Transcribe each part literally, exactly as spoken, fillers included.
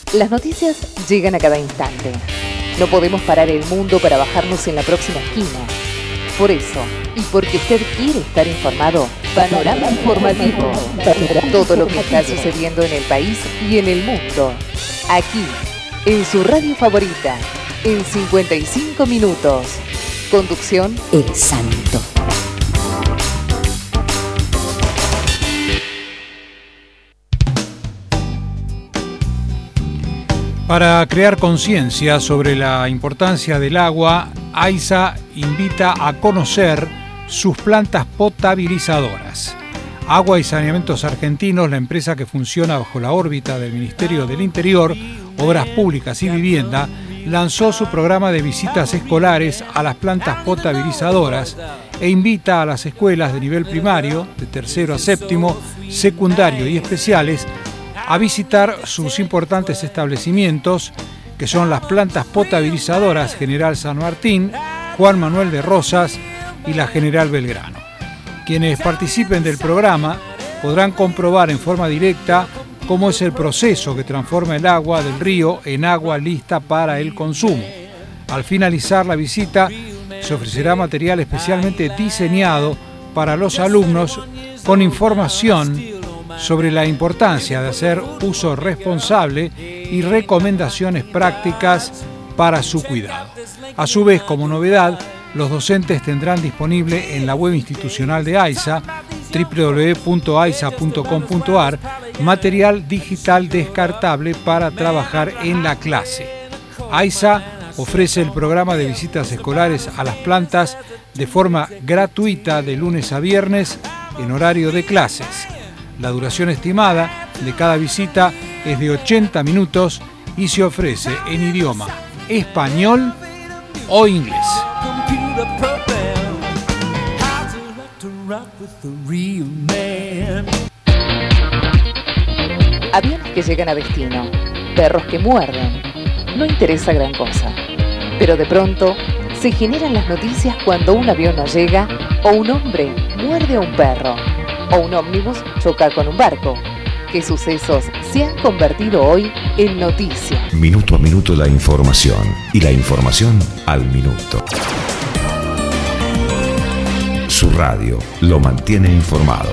Las noticias llegan a cada instante. No podemos parar el mundo para bajarnos en la próxima esquina. Por eso, y porque usted quiere estar informado, Panorama Informativo. Todo lo que está sucediendo en el país y en el mundo. Aquí, en su radio favorita, en cincuenta y cinco minutos. Conducción, El Santo. Para crear conciencia sobre la importancia del agua, AISA invita a conocer sus plantas potabilizadoras. Agua y Saneamientos Argentinos, la empresa que funciona bajo la órbita del Ministerio del Interior, Obras Públicas y Vivienda, lanzó su programa de visitas escolares a las plantas potabilizadoras e invita a las escuelas de nivel primario, de tercero a séptimo, secundario y especiales, a visitar sus importantes establecimientos, que son las plantas potabilizadoras General San Martín, Juan Manuel de Rosas y la General Belgrano. Quienes participen del programa podrán comprobar en forma directa cómo es el proceso que transforma el agua del río en agua lista para el consumo. Al finalizar la visita, se ofrecerá material especialmente diseñado para los alumnos con información sobre la importancia de hacer uso responsable y recomendaciones prácticas para su cuidado. A su vez, como novedad, los docentes tendrán disponible en la web institucional de AISA, doble u doble u doble u punto aisa punto com punto ar, material digital descartable para trabajar en la clase. AISA ofrece el programa de visitas escolares a las plantas de forma gratuita de lunes a viernes en horario de clases. La duración estimada de cada visita es de ochenta minutos y se ofrece en idioma español o inglés. Aviones que llegan a destino, perros que muerden. No interesa gran cosa. Pero de pronto se generan las noticias cuando un avión no llega o un hombre muerde a un perro. O un ómnibus choca con un barco. ¿Qué sucesos se han convertido hoy en noticias? Minuto a minuto la información. Y la información al minuto. Su radio lo mantiene informado.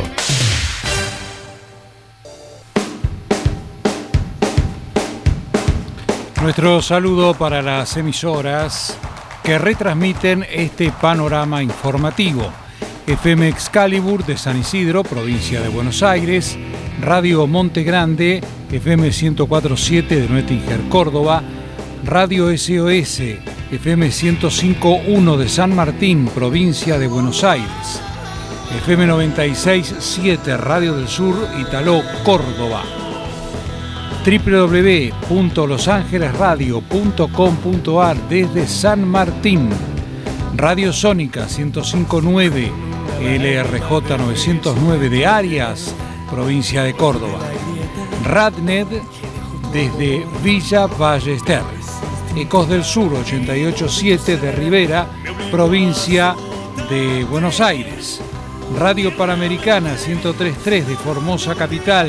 Nuestro saludo para las emisoras que retransmiten este panorama informativo. F M Excalibur de San Isidro, provincia de Buenos Aires, Radio Monte Grande, F M ciento cuatro punto siete de Nuettinger, Córdoba, Radio S O S, F M ciento cinco punto uno de San Martín, provincia de Buenos Aires, F M noventa y seis punto siete Radio del Sur, Italó, Córdoba, doble u doble u doble u punto los angeles radio punto com punto ar desde San Martín, Radio Sónica ciento cinco punto nueve, L R J novecientos nueve de Arias, provincia de Córdoba, Radnet desde Villa Ballester, Ecos del Sur ochenta y ocho punto siete de Rivera, provincia de Buenos Aires, Radio Panamericana ciento tres punto tres de Formosa Capital,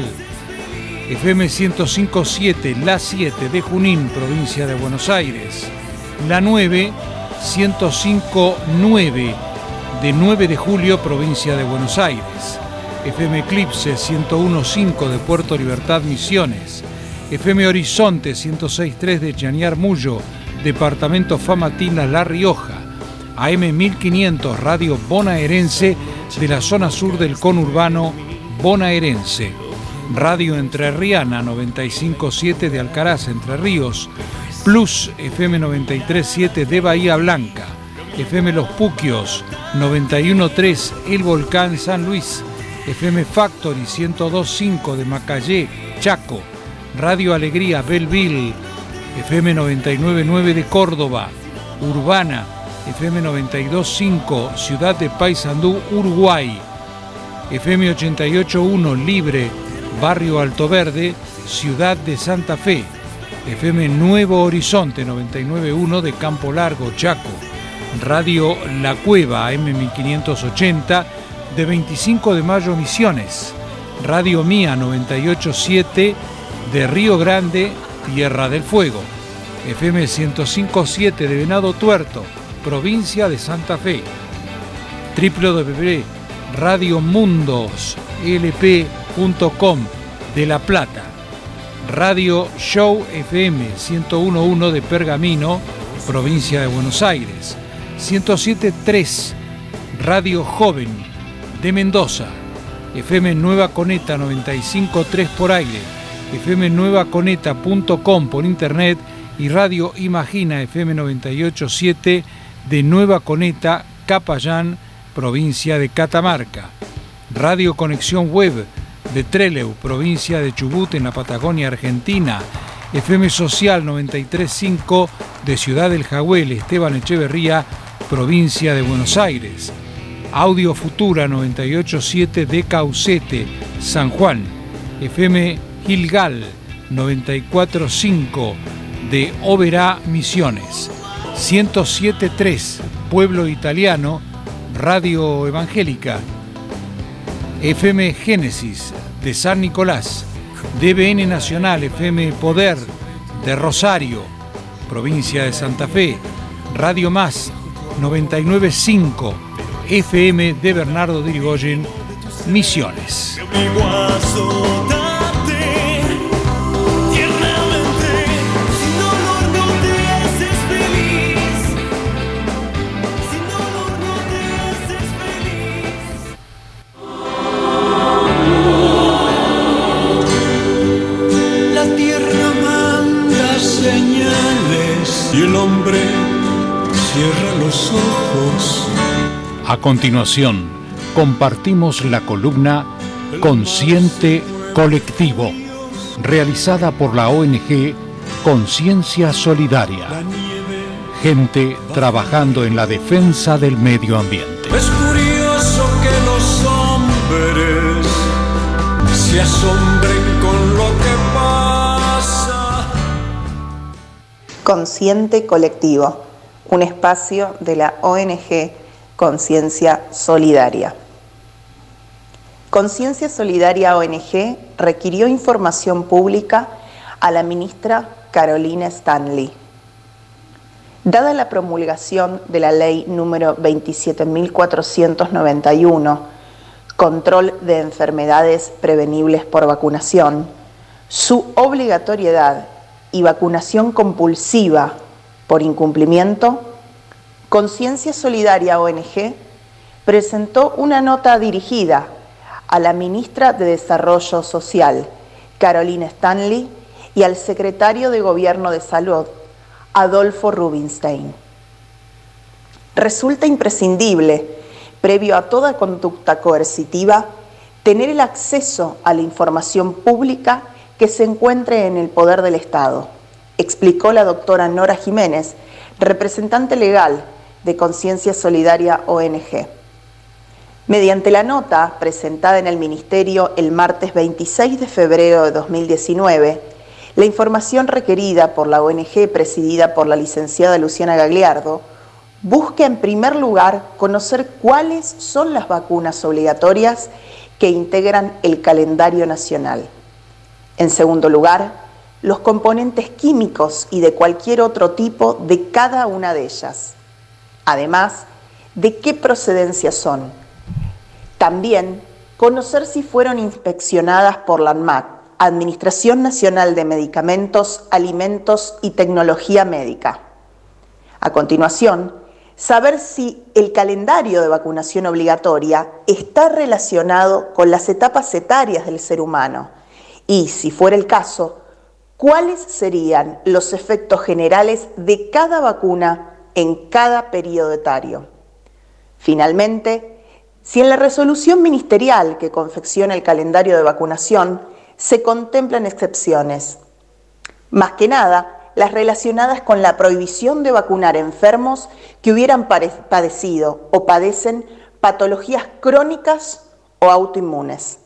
F M ciento cinco punto siete La siete de Junín, provincia de Buenos Aires, La nueve ciento cinco punto nueve de nueve de Julio, provincia de Buenos Aires, F M Eclipse ciento uno punto cinco de Puerto Libertad, Misiones, F M Horizonte ciento seis punto tres de Chañar Mullo, departamento Famatina, La Rioja, A M mil quinientos Radio Bonaerense de la zona sur del conurbano bonaerense, Radio Entrerriana noventa y cinco punto siete de Alcaraz, Entre Ríos, Plus F M noventa y tres punto siete de Bahía Blanca, F M Los Puquios noventa y uno punto tres El Volcán, San Luis, F M Factory ciento dos punto cinco de Macayé, Chaco, Radio Alegría Belleville, F M noventa y nueve punto nueve de Córdoba, Urbana, F M noventa y dos punto cinco Ciudad de Paysandú, Uruguay, F M ochenta y ocho punto uno Libre, Barrio Alto Verde, Ciudad de Santa Fe, F M Nuevo Horizonte noventa y nueve punto uno de Campo Largo, Chaco, Radio La Cueva A M mil quinientos ochenta de veinticinco de Mayo, Misiones, Radio Mía noventa y ocho punto siete de Río Grande, Tierra del Fuego. F M ciento cinco punto siete de Venado Tuerto, provincia de Santa Fe. w w w punto radio mundos l p punto com de La Plata. Radio Show F M ciento uno punto uno de Pergamino, provincia de Buenos Aires. ciento siete punto tres Radio Joven de Mendoza. F M Nueva Coneta noventa y cinco punto tres por aire. F M nueva coneta punto com por internet y Radio Imagina F M noventa y ocho punto siete de Nueva Coneta, Capayán, provincia de Catamarca. Radio Conexión Web de Trelew, provincia de Chubut, en la Patagonia Argentina. F M Social noventa y tres punto cinco de Ciudad del Jagüel, Esteban Echeverría, provincia de Buenos Aires. Audio Futura noventa y ocho punto siete de Caucete, San Juan. F M Gilgal noventa y cuatro punto cinco de Oberá, Misiones. ciento siete punto tres Pueblo Italiano, Radio Evangélica. F M Génesis de San Nicolás. D B N Nacional F M Poder de Rosario, provincia de Santa Fe. Radio Más noventa y nueve punto cinco F M de Bernardo de Irigoyen, Misiones. Y el hombre cierra los ojos. A continuación, compartimos la columna Consciente Colectivo, realizada por la O N G Conciencia Solidaria. Gente trabajando en la defensa del medio ambiente. Es curioso que los hombres se asombren con lo que pasa. Consciente Colectivo, un espacio de la O N G Conciencia Solidaria. Conciencia Solidaria O N G requirió información pública a la ministra Carolina Stanley. Dada la promulgación de la ley número veintisiete mil cuatrocientos noventa y uno, Control de Enfermedades Prevenibles por Vacunación, su obligatoriedad y vacunación compulsiva por incumplimiento, Conciencia Solidaria O N G presentó una nota dirigida a la ministra de Desarrollo Social, Carolina Stanley, y al secretario de Gobierno de Salud, Adolfo Rubinstein. Resulta imprescindible, previo a toda conducta coercitiva, tener el acceso a la información pública que se encuentre en el poder del Estado, explicó la doctora Nora Jiménez, representante legal de Conciencia Solidaria O N G. Mediante la nota presentada en el Ministerio el martes veintiséis de febrero de dos mil diecinueve, la información requerida por la O N G presidida por la licenciada Luciana Gagliardo busca en primer lugar conocer cuáles son las vacunas obligatorias que integran el calendario nacional. En segundo lugar, los componentes químicos y de cualquier otro tipo de cada una de ellas. Además, de qué procedencia son. También, conocer si fueron inspeccionadas por la ANMAT, Administración Nacional de Medicamentos, Alimentos y Tecnología Médica. A continuación, saber si el calendario de vacunación obligatoria está relacionado con las etapas etarias del ser humano y, si fuera el caso, cuáles serían los efectos generales de cada vacuna en cada periodo etario. Finalmente, si en la resolución ministerial que confecciona el calendario de vacunación se contemplan excepciones, más que nada las relacionadas con la prohibición de vacunar enfermos que hubieran padecido o padecen patologías crónicas o autoinmunes.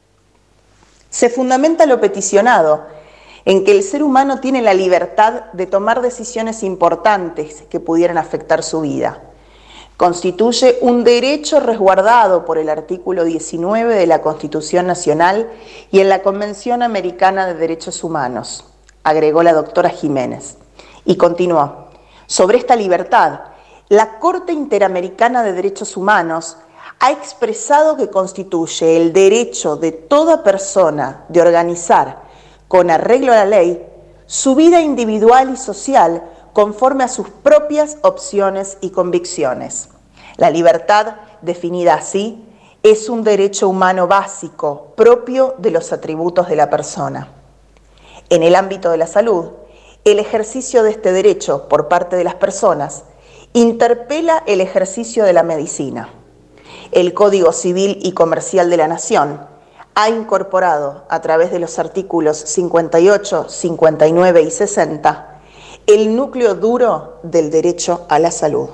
Se fundamenta lo peticionado en que el ser humano tiene la libertad de tomar decisiones importantes que pudieran afectar su vida. Constituye un derecho resguardado por el artículo diecinueve de la Constitución Nacional y en la Convención Americana de Derechos Humanos, agregó la doctora Jiménez. Y continuó, sobre esta libertad, la Corte Interamericana de Derechos Humanos ha expresado que constituye el derecho de toda persona de organizar, con arreglo a la ley, su vida individual y social conforme a sus propias opciones y convicciones. La libertad, definida así, es un derecho humano básico, propio de los atributos de la persona. En el ámbito de la salud, el ejercicio de este derecho por parte de las personas interpela el ejercicio de la medicina. El Código Civil y Comercial de la Nación ha incorporado, a través de los artículos cincuenta y ocho, cincuenta y nueve y sesenta, el núcleo duro del derecho a la salud.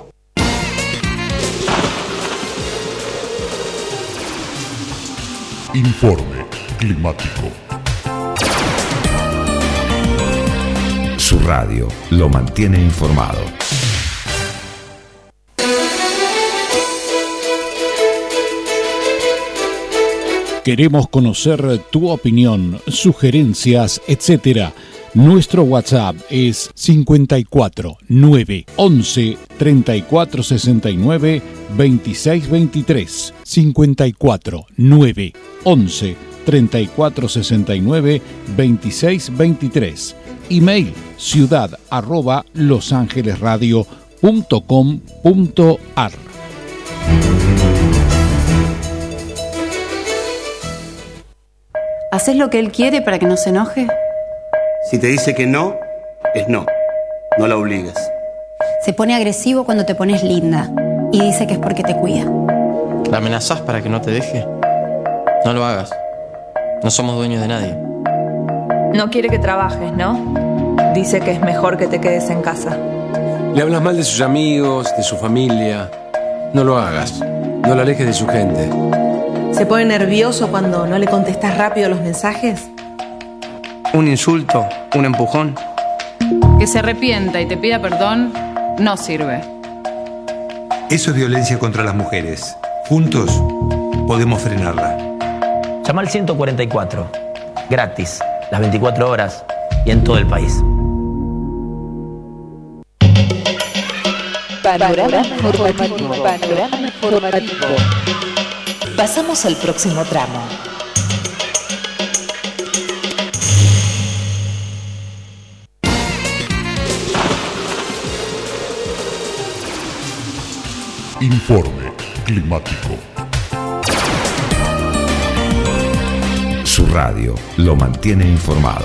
Informe climático. Su radio lo mantiene informado. Queremos conocer tu opinión, sugerencias, etcétera. Nuestro WhatsApp es cincuenta y cuatro, nueve, once, treinta y cuatro sesenta y nueve, veintiséis veintitrés. cincuenta y cuatro, nueve, once, treinta y cuatro sesenta y nueve, veintiséis veintitrés. Email ciudad arroba losangelesradio punto com punto ar. ¿Haces lo que él quiere para que no se enoje? Si te dice que no, es no. No la obligues. Se pone agresivo cuando te pones linda y dice que es porque te cuida. ¿La amenazás para que no te deje? No lo hagas. No somos dueños de nadie. No quiere que trabajes, ¿no? Dice que es mejor que te quedes en casa. Le hablas mal de sus amigos, de su familia. No lo hagas. No lo alejes de su gente. ¿Se pone nervioso cuando no le contestas rápido los mensajes? Un insulto, un empujón. Que se arrepienta y te pida perdón no sirve. Eso es violencia contra las mujeres. Juntos podemos frenarla. Llama al ciento cuarenta y cuatro. Gratis, las veinticuatro horas y en todo el país. Panorama informativo. Panorama informativo. Pasamos al próximo tramo. Informe climático. Su radio lo mantiene informado.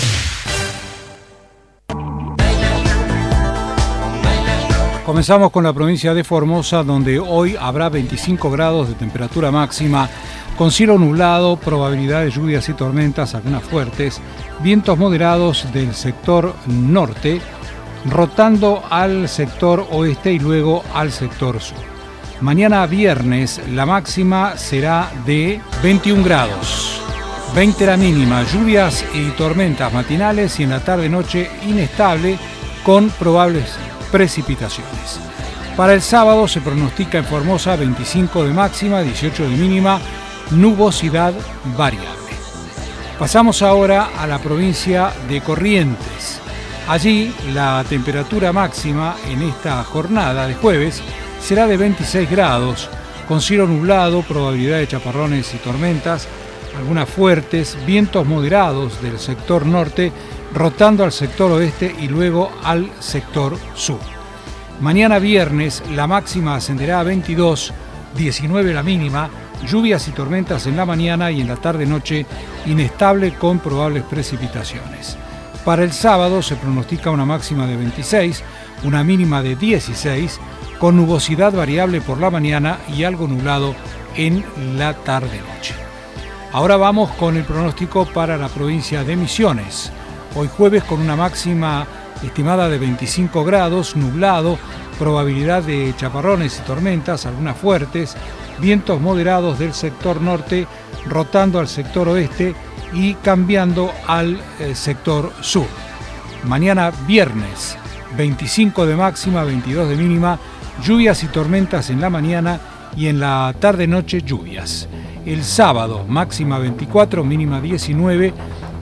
Comenzamos con la provincia de Formosa, donde hoy habrá veinticinco grados de temperatura máxima, con cielo nublado, probabilidad de lluvias y tormentas, algunas fuertes, vientos moderados del sector norte, rotando al sector oeste y luego al sector sur. Mañana viernes la máxima será de veintiún grados, veinte la mínima, lluvias y tormentas matinales y en la tarde-noche inestable con probables precipitaciones. Para el sábado se pronostica en Formosa veinticinco de máxima, dieciocho de mínima, nubosidad variable. Pasamos ahora a la provincia de Corrientes. Allí la temperatura máxima en esta jornada de jueves será de veintiséis grados, con cielo nublado, probabilidad de chaparrones y tormentas, algunas fuertes, vientos moderados del sector norte, rotando al sector oeste y luego al sector sur. Mañana viernes la máxima ascenderá a veintidós, diecinueve la mínima, lluvias y tormentas en la mañana y en la tarde-noche inestable con probables precipitaciones. Para el sábado se pronostica una máxima de veintiséis, una mínima de dieciséis, con nubosidad variable por la mañana y algo nublado en la tarde-noche. Ahora vamos con el pronóstico para la provincia de Misiones. Hoy jueves con una máxima estimada de veinticinco grados, nublado, probabilidad de chaparrones y tormentas, algunas fuertes, vientos moderados del sector norte, rotando al sector oeste y cambiando al eh, sector sur. Mañana viernes, veinticinco de máxima, veintidós de mínima, lluvias y tormentas en la mañana y en la tarde-noche lluvias. El sábado, máxima veinticuatro, mínima diecinueve,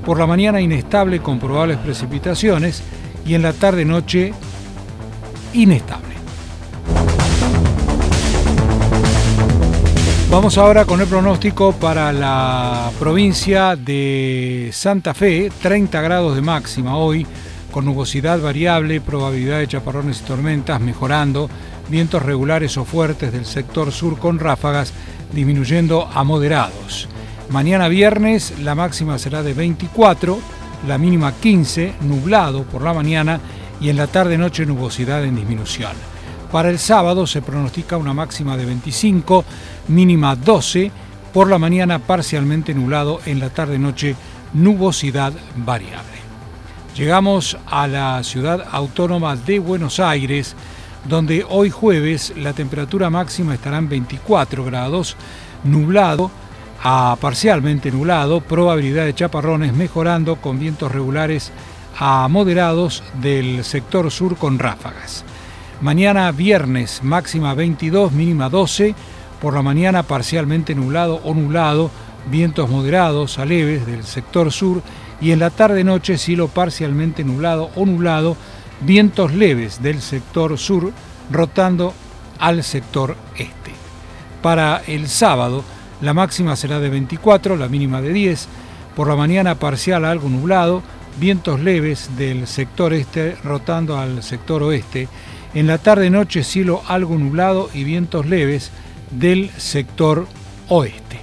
Por la mañana inestable con probables precipitaciones y en la tarde-noche inestable. Vamos ahora con el pronóstico para la provincia de Santa Fe, treinta grados de máxima hoy, con nubosidad variable, probabilidad de chaparrones y tormentas mejorando, vientos regulares o fuertes del sector sur con ráfagas disminuyendo a moderados. Mañana viernes la máxima será de veinticuatro, la mínima quince, nublado por la mañana y en la tarde-noche nubosidad en disminución. Para el sábado se pronostica una máxima de veinticinco, mínima doce, por la mañana parcialmente nublado, en la tarde-noche nubosidad variable. Llegamos a la ciudad autónoma de Buenos Aires, donde hoy jueves la temperatura máxima estará en veinticuatro grados, nublado a parcialmente nublado, probabilidad de chaparrones mejorando con vientos regulares a moderados del sector sur con ráfagas. Mañana viernes máxima veintidós, mínima doce, por la mañana parcialmente nublado o nublado, vientos moderados a leves del sector sur y en la tarde-noche cielo parcialmente nublado o nublado, vientos leves del sector sur rotando al sector este. Para el sábado la máxima será de veinticuatro, la mínima de diez, por la mañana parcial algo nublado, vientos leves del sector este rotando al sector oeste. En la tarde-noche cielo algo nublado y vientos leves del sector oeste.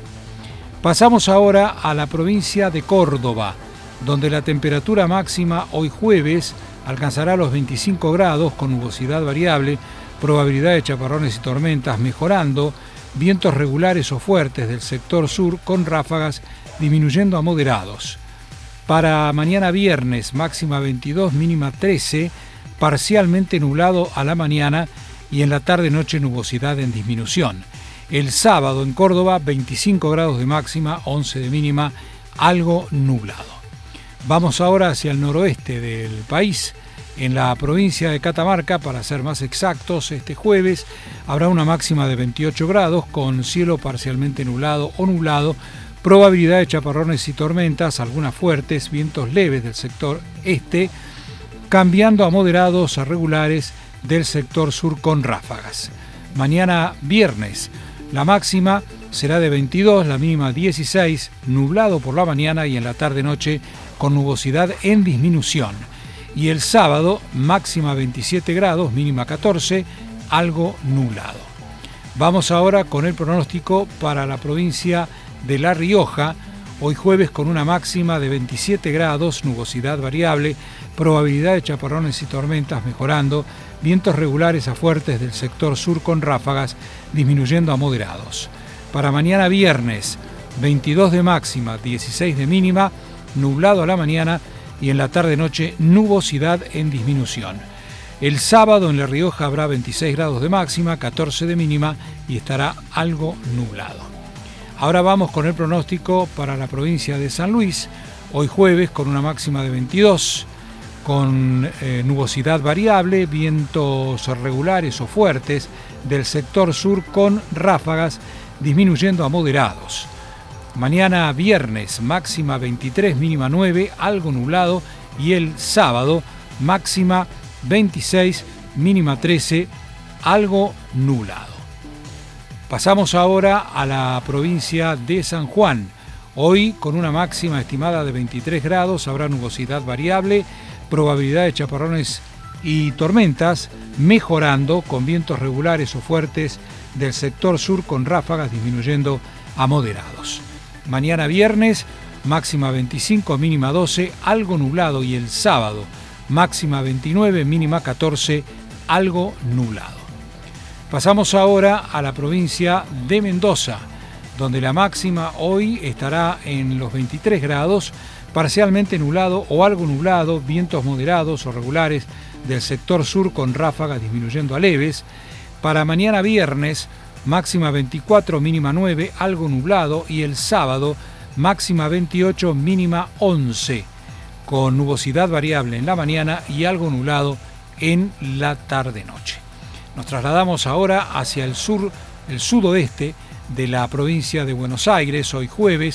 Pasamos ahora a la provincia de Córdoba, donde la temperatura máxima hoy jueves alcanzará los veinticinco grados con nubosidad variable, probabilidad de chaparrones y tormentas mejorando, vientos regulares o fuertes del sector sur con ráfagas disminuyendo a moderados. Para mañana viernes máxima veintidós, mínima trece, parcialmente nublado a la mañana y en la tarde-noche nubosidad en disminución. El sábado en Córdoba veinticinco grados de máxima, once de mínima, algo nublado. Vamos ahora hacia el noroeste del país. En la provincia de Catamarca, para ser más exactos, este jueves habrá una máxima de veintiocho grados con cielo parcialmente nublado o nublado, probabilidad de chaparrones y tormentas, algunas fuertes, vientos leves del sector este, cambiando a moderados a regulares del sector sur con ráfagas. Mañana viernes la máxima será de veintidós, la mínima dieciséis, nublado por la mañana y en la tarde-noche con nubosidad en disminución. Y el sábado máxima veintisiete grados, mínima catorce, algo nublado. Vamos ahora con el pronóstico para la provincia de La Rioja, hoy jueves con una máxima de veintisiete grados, nubosidad variable, probabilidad de chaparrones y tormentas mejorando, vientos regulares a fuertes del sector sur con ráfagas disminuyendo a moderados. Para mañana viernes, veintidós de máxima, dieciséis de mínima, nublado a la mañana y en la tarde-noche nubosidad en disminución. El sábado en La Rioja habrá veintiséis grados de máxima, catorce de mínima y estará algo nublado. Ahora vamos con el pronóstico para la provincia de San Luis, hoy jueves con una máxima de veintidós, con eh, nubosidad variable, vientos regulares o fuertes del sector sur con ráfagas disminuyendo a moderados. Mañana viernes máxima veintitrés, mínima nueve, algo nublado y el sábado máxima veintiséis, mínima trece, algo nublado. Pasamos ahora a la provincia de San Juan. Hoy con una máxima estimada de veintitrés grados habrá nubosidad variable, probabilidad de chaparrones y tormentas mejorando con vientos regulares o fuertes del sector sur con ráfagas disminuyendo a moderados. Mañana viernes máxima veinticinco, mínima doce, algo nublado y el sábado máxima veintinueve, mínima catorce, algo nublado. Pasamos ahora a la provincia de Mendoza, donde la máxima hoy estará en los veintitrés grados, parcialmente nublado o algo nublado, vientos moderados o regulares del sector sur con ráfagas disminuyendo a leves. Para mañana viernes, máxima veinticuatro, mínima nueve, algo nublado y el sábado máxima veintiocho, mínima once, con nubosidad variable en la mañana y algo nublado en la tarde-noche. Nos trasladamos ahora hacia el sur, el sudoeste de la provincia de Buenos Aires, hoy jueves,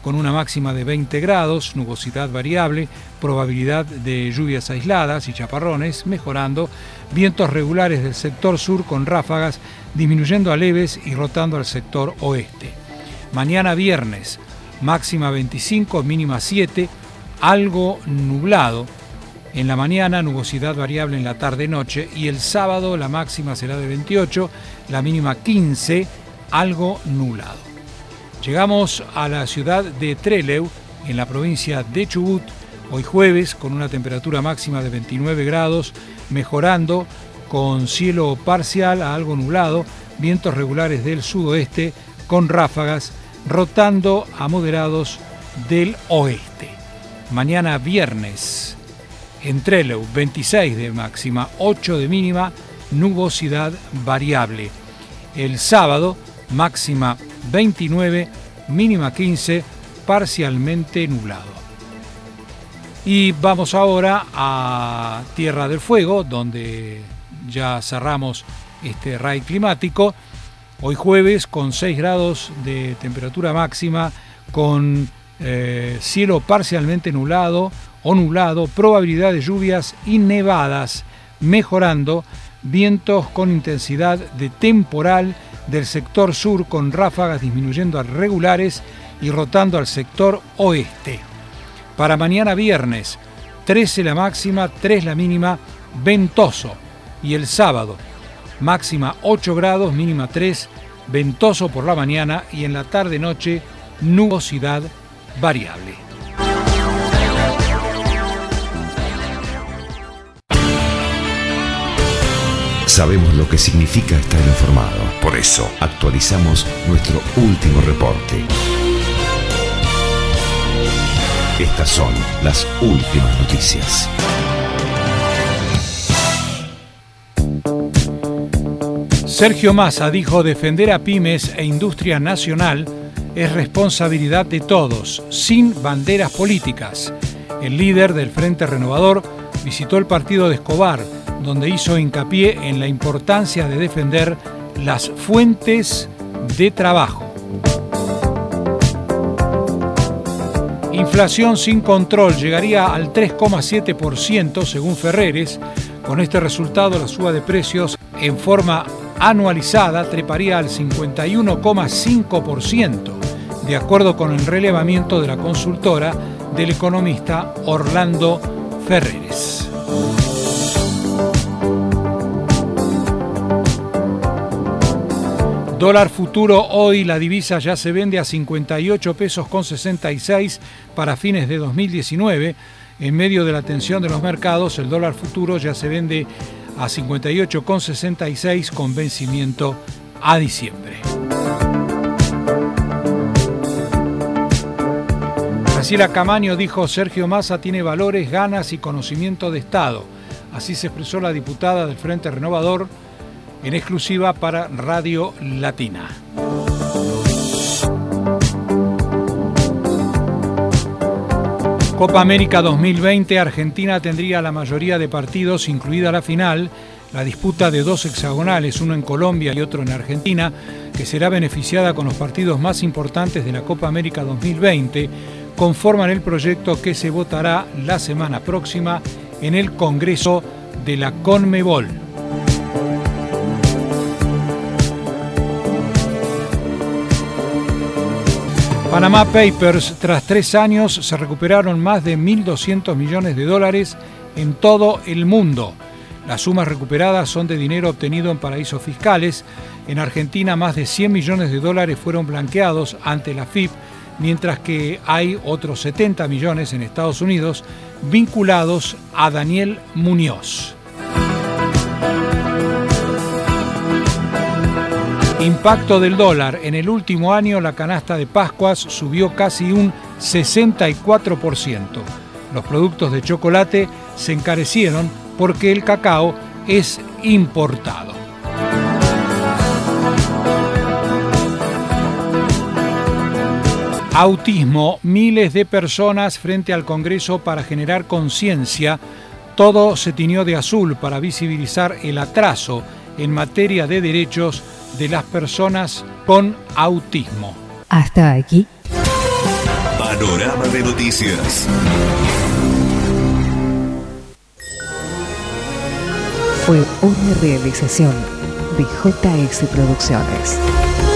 con una máxima de veinte grados, nubosidad variable, probabilidad de lluvias aisladas y chaparrones, mejorando, vientos regulares del sector sur con ráfagas, disminuyendo a leves y rotando al sector oeste. Mañana viernes, máxima veinticinco, mínima siete, algo nublado. En la mañana, nubosidad variable en la tarde-noche, y el sábado la máxima será de veintiocho, la mínima quince, algo nublado. Llegamos a la ciudad de Trelew, en la provincia de Chubut, hoy jueves, con una temperatura máxima de veintinueve grados, mejorando con cielo parcial a algo nublado, vientos regulares del sudoeste con ráfagas, rotando a moderados del oeste. Mañana viernes, en Trelew, veintiséis de máxima, ocho de mínima, nubosidad variable. El sábado, máxima veintinueve, mínima quince, parcialmente nublado. Y vamos ahora a Tierra del Fuego, donde ya cerramos este R A I climático. Hoy jueves con seis grados de temperatura máxima, con eh, cielo parcialmente nublado o nublado, probabilidad de lluvias y nevadas, mejorando, vientos con intensidad de temporal del sector sur con ráfagas disminuyendo a regulares y rotando al sector oeste. Para mañana viernes, trece la máxima, tres la mínima, ventoso. Y el sábado, máxima ocho grados, mínima tres, ventoso por la mañana y en la tarde-noche, nubosidad variable. Sabemos lo que significa estar informado. Por eso actualizamos nuestro último reporte. Estas son las últimas noticias. Sergio Massa dijo: defender a pymes e industria nacional es responsabilidad de todos, sin banderas políticas. El líder del Frente Renovador visitó el partido de Escobar, donde hizo hincapié en la importancia de defender las fuentes de trabajo. Inflación sin control llegaría al tres coma siete por ciento según Ferreres. Con este resultado, la suba de precios en forma anualizada treparía al cincuenta y uno coma cinco por ciento, de acuerdo con el relevamiento de la consultora del economista Orlando Ferreres. Dólar futuro hoy, la divisa ya se vende a cincuenta y ocho pesos con sesenta y seis para fines de dos mil diecinueve. En medio de la tensión de los mercados, el dólar futuro ya se vende a cincuenta y ocho con sesenta y seis con vencimiento a diciembre. Graciela Camaño dijo: Sergio Massa tiene valores, ganas y conocimiento de Estado. Así se expresó la diputada del Frente Renovador en exclusiva para Radio Latina. Copa América dos mil veinte, Argentina tendría la mayoría de partidos, incluida la final, la disputa de dos hexagonales, uno en Colombia y otro en Argentina, que será beneficiada con los partidos más importantes de la Copa América dos mil veinte, conforman el proyecto que se votará la semana próxima en el Congreso de la CONMEBOL. Panama Papers, tras tres años, se recuperaron más de mil doscientos millones de dólares en todo el mundo. Las sumas recuperadas son de dinero obtenido en paraísos fiscales. En Argentina, más de cien millones de dólares fueron blanqueados ante la F I P, mientras que hay otros setenta millones en Estados Unidos vinculados a Daniel Muñoz. Impacto del dólar. En el último año, la canasta de Pascuas subió casi un sesenta y cuatro por ciento. Los productos de chocolate se encarecieron porque el cacao es importado. Autismo. Miles de personas frente al Congreso para generar conciencia. Todo se tiñó de azul para visibilizar el atraso en materia de derechos de las personas con autismo. Hasta aquí. Panorama de Noticias. Fue una realización de J S Producciones.